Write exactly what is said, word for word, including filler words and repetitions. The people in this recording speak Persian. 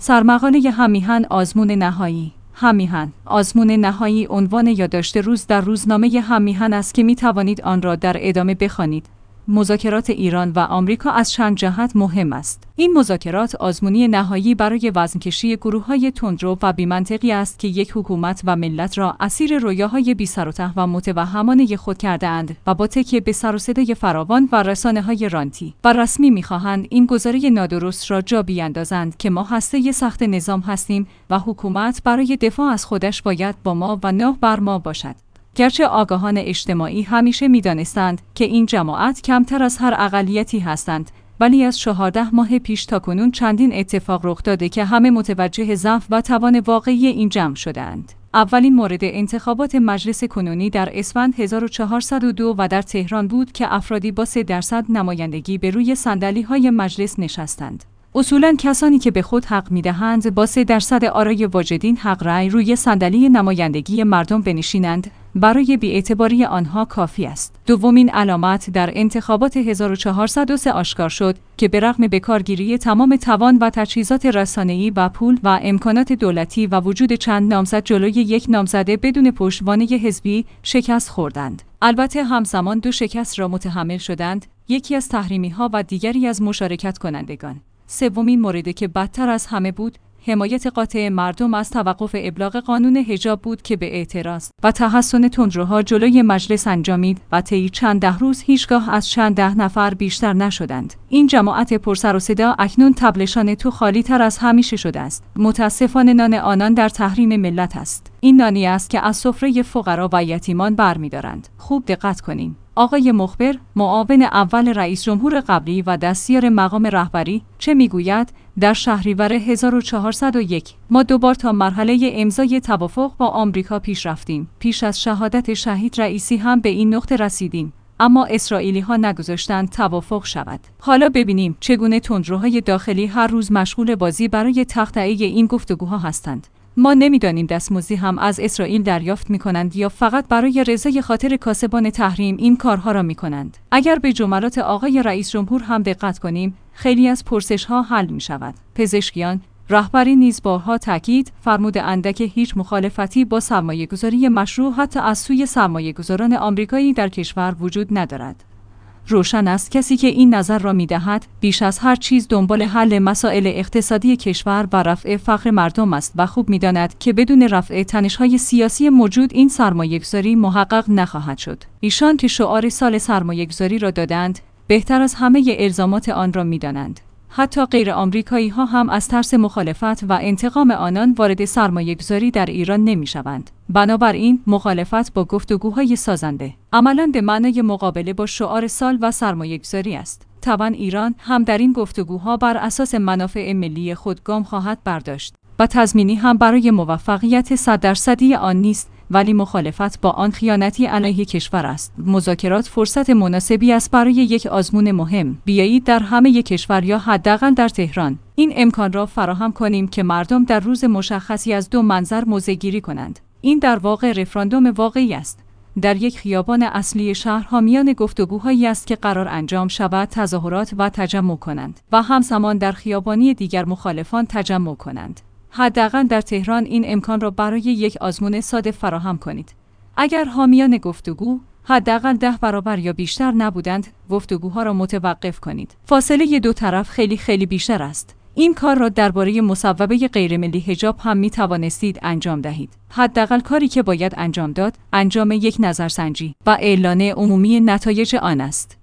سرمقاله همیهن آزمون نهایی. همیهن آزمون نهایی عنوان یادداشت روز در روزنامه همیهن است که می توانید آن را در ادامه بخوانید. مذاکرات ایران و آمریکا از چند جهت مهم است. این مذاکرات آزمونی نهایی برای وزنکشی گروه‌های تندرو و بی‌منطقی است که یک حکومت و ملت را اسیر رویاهای بی سر و ته و متوهمانه خود کرده‌اند و با تکیه به سر و صدای فراوان و رسانه‌های رانتی و رسمی می‌خواهند این گزاره نادرست را جا بیاندازند که ما هسته سخت نظام هستیم و حکومت برای دفاع از خودش باید با ما و نه بر ما باشد. گرچه آگاهان اجتماعی همیشه می‌دانستند که این جماعت کمتر از هر اقلیتی هستند، ولی از چهارده ماه پیش تا کنون چندین اتفاق رخ داده که همه متوجه ضعف و توان واقعی این جمع شده‌اند. اولین مورد انتخابات مجلس کنونی در اسفند هزار و چهارصد و دو و در تهران بود که افرادی با سه درصد نمایندگی به روی صندلی‌های مجلس نشستند. اصولاً کسانی که به خود حق می‌دهند با سه درصد آرای واجدین حق رأی روی صندلی نمایندگی مردم بنشینند، برای بی‌اعتباری آنها کافی است. دومین علامت در انتخابات هزار و چهارصد و سه آشکار شد که به رغم بکارگیری تمام توان و تجهیزات رسانه‌ای و پول و امکانات دولتی و وجود چند نامزد جلوی یک نامزده بدون پشتوانه حزبی شکست خوردند. البته همزمان دو شکست را متحمل شدند، یکی از تحریمی‌ها و دیگری از مشارکت کنندگان. سومین موردی که بدتر از همه بود، حمایت قاطع مردم از توقف ابلاغ قانون حجاب بود که به اعتراض و تحصن تندروها جلوی مجلس انجامید و طی چند ده روز هیچگاه از چند ده نفر بیشتر نشدند. این جماعت پر سر و صدا اکنون طبلشان تو خالی تر از همیشه شده است. متاسفانه نان آنان در تحریم ملت است. این نانی است که از سفره فقرا و یتیمان برمی‌دارند. خوب دقت کنین. آقای مخبر، معاون اول رئیس جمهور قبلی و دستیار مقام رهبری، چه میگوید؟ در شهریور هزار و چهارصد و یک ما دوبار تا مرحله امضای توافق با آمریکا پیش رفتیم. پیش از شهادت شهید رئیسی هم به این نقطه رسیدیم، اما اسرائیلی ها نگذاشتند توافق شود. حالا ببینیم چگونه تندروهای داخلی هر روز مشغول بازی برای تخطئه این گفتگوها هستند. ما نمیدانیم دستمزدی هم از اسرائیل دریافت می‌کنند یا فقط برای رضای خاطر کاسبان تحریم این کارها را می‌کنند. اگر به جملات آقای رئیس جمهور هم دقت کنیم، خیلی از پرسش‌ها حل می‌شود. پزشکیان، رهبری نیز بارها تاکید فرموده‌اند که هیچ مخالفتی با سرمایه‌گذاری مشروع حتی از سوی سرمایه‌گذاران آمریکایی در کشور وجود ندارد. روشن است کسی که این نظر را می‌دهد بیش از هر چیز دنبال حل مسائل اقتصادی کشور و رفع فقر مردم است و خوب می‌داند که بدون رفع تنش‌های سیاسی موجود این سرمایه‌گذاری محقق نخواهد شد. ایشان که شعار سال سرمایه‌گذاری را دادند، بهتر از همه الزامات آن را می‌دانند. حتی غیر آمریکایی ها هم از ترس مخالفت و انتقام آنان وارد سرمایه‌گذاری در ایران نمی‌شوند. بنابراین مخالفت با گفتگوهای سازنده عملاً به معنای مقابله با شعار سال و سرمایه‌گذاری است. طبعاً ایران هم در این گفتگوها بر اساس منافع ملی خود گام خواهد برداشت و تضمینی هم برای موفقیت صد درصدی آن نیست، ولی مخالفت با آن خیانتی علیه کشور است. مذاکرات فرصت مناسبی است برای یک آزمون مهم. بیایید در همه کشور یا حداقل در تهران این امکان را فراهم کنیم که مردم در روز مشخصی از دو منظر موضع‌گیری کنند. این در واقع رفراندوم واقعی است. در یک خیابان اصلی شهر حامیان گفتگوهایی است که قرار انجام شود تظاهرات و تجمع کنند و همزمان در خیابانی دیگر مخالفان تجمع کنند. حداقل در تهران این امکان را برای یک آزمون ساده فراهم کنید. اگر حامیان گفتگو حداقل ده برابر یا بیشتر نبودند، گفتگوها را متوقف کنید. فاصله دو طرف خیلی خیلی بیشتر است. این کار را درباره مصوبه غیرملی حجاب هم می توانستید انجام دهید. حداقل کاری که باید انجام داد، انجام یک نظرسنجی و اعلان عمومی نتایج آن است.